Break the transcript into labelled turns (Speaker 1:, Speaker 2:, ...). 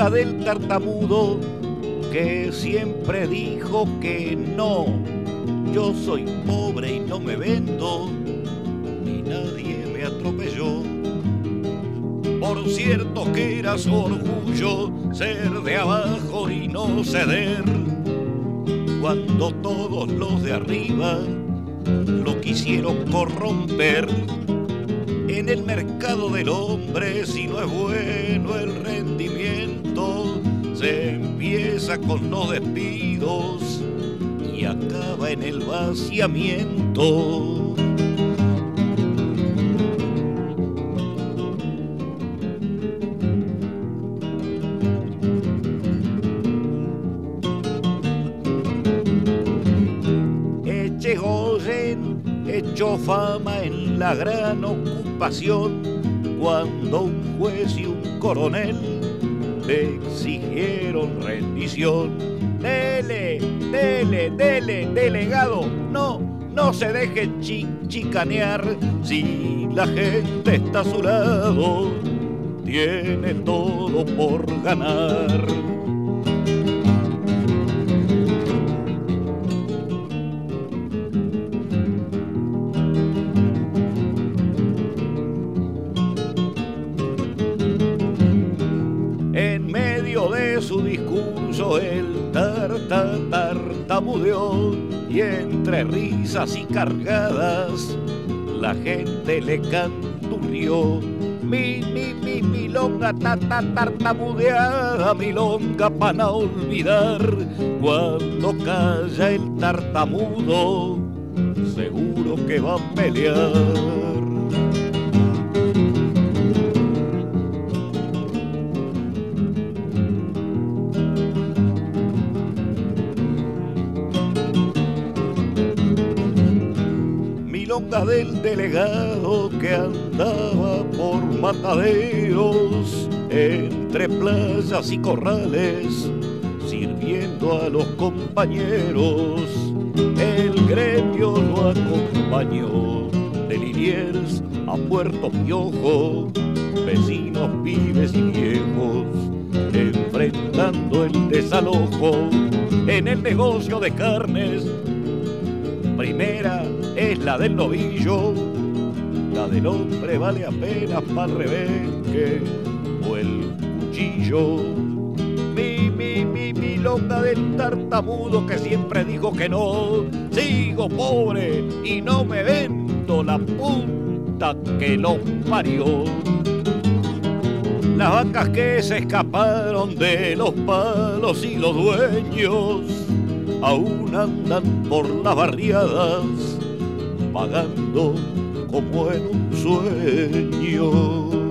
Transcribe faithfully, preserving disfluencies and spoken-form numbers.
Speaker 1: milonga del tartamudo que siempre dijo que no. Yo soy pobre y no me vendo, ni nadie me atropelló. Por cierto que era su orgullo ser de abajo y no ceder, cuando todos los de arriba lo quisieron corromper. En el mercado del hombre, si no es bueno el rendimiento, se empieza con los despidos y acaba en el vaciamiento. Echegoyen echó fama en la gran ocupación cuando un juez y un coronel le exigieron rendición. Dele, dele, dele, delegado, no, no se deje chi chicanear. Si la gente está a su lado, tiene todo por ganar. Su discurso el tarta tartamudeó y entre risas y cargadas la gente le canturrió. Mi, mi, mi, milonga ta, ta, tartamudeada, milonga para no olvidar. Cuando calla el tartamudo, seguro que va a pelear. Milonga del delegado que andaba por mataderos, entre playas y corrales, sirviendo a los compañeros. El gremio lo acompañó de Liniers a Puerto Piojo, vecinos, pibes y viejos, enfrentando el desalojo. En el negocio de carnes, primera es la del novillo, la del hombre vale apenas para el rebenque o el cuchillo. Mi, mi, mi, milonga del tartamudo que siempre dijo que no. Sigo pobre y no me vendo, la puta que lo parió. Las vacas que se escaparon de los palos y los dueños aún andan por las barriadas, vagando como en un sueño.